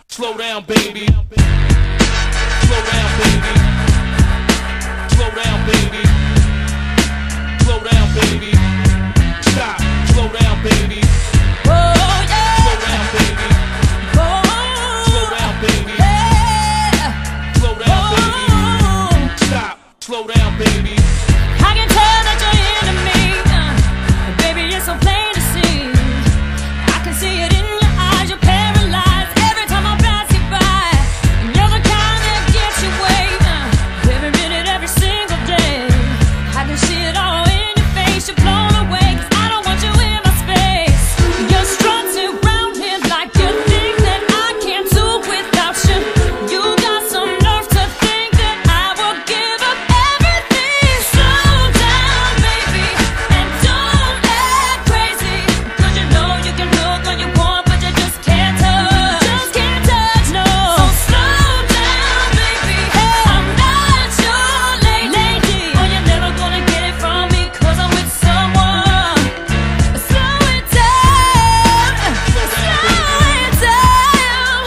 Slow down, baby. Slow down, baby. Slow down, baby. Slow down, baby. Stop. Slow down, baby. Oh yeah. Slow down, baby. Oh. Slow down, baby. Yeah. Slow down, baby. Oh. Stop. Slow down, baby. I can tell that you're into me, baby, it's so plain to see. I can see it in your eyes, you're paralyzed every time I pass you by. And you're the kind that gets you way, every minute, every single day. I can see it all in your face, you're blown away, 'cause I don't want you in my space. You're strutting around here like you think that I can't do without you. You got some nerve to think that I will give up everything. Slow down, baby, and don't act crazy, 'cause you know you can look all you want, but you just can't touch. Just can't touch, no. So slow down, baby. I'm not your lady. Oh, you're never gonna get it from me, 'cause I'm with someone. Slow it down. Slow it down.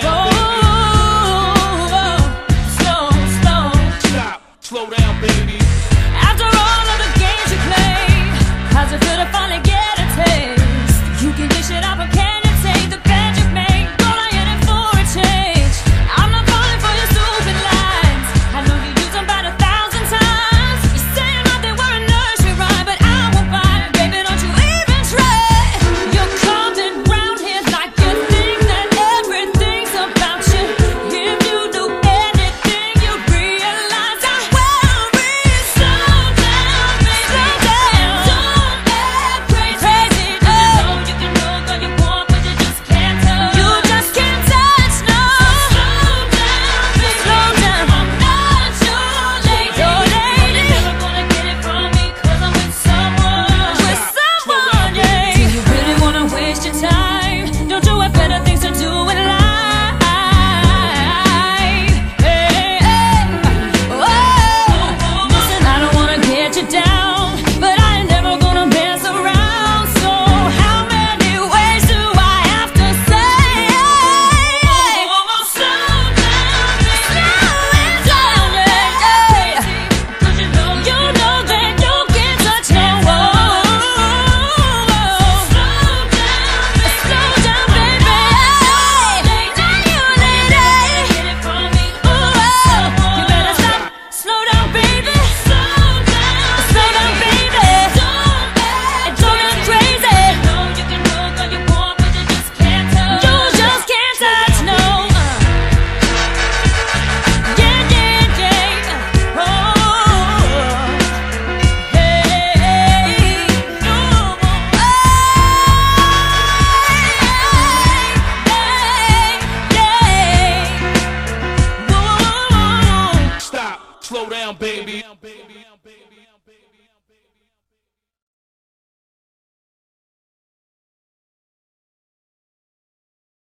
Oh, slow. Stop. Slow down, baby. After all of the games you play, how's it feel to finally get a taste? You can dish it up, or can you take the bed you've made? Go in it for a change. I'm not falling for your stupid lies. I know you use them about 1,000 times. You say about they were a nursery rhyme, but I won't buy it, baby, don't you even try. You're coming round here like you think that everything's about you. If you do anything, you realize how well we. Slow down, baby. Slow down. Don't act crazy. You know you can look all you want, but you just can't touch. You just can't touch, no. Slow down, baby. Slow down. I'm not your lady. You're never gonna get it from me, 'cause I'm with someone. With someone, yeah. Do you really wanna waste your time? Don't you have better things to do in life? Hey, hey. Oh, listen, I don't wanna get you down, but I ain't never gonna mess around. So how many ways do I have to say? Slow down, baby. Slow down, yeah. 'Cause you know that you can't touch no one. Slow down, baby. Now you lady. Get it from me. Ooh, you better stop. Slow down, baby. Slow down, baby. Don't get crazy. You know you can look all you want, but you just can't touch. You just can't touch, no. Yeah. Oh, hey, no. Hey. Whoa. Stop. Slow down, baby.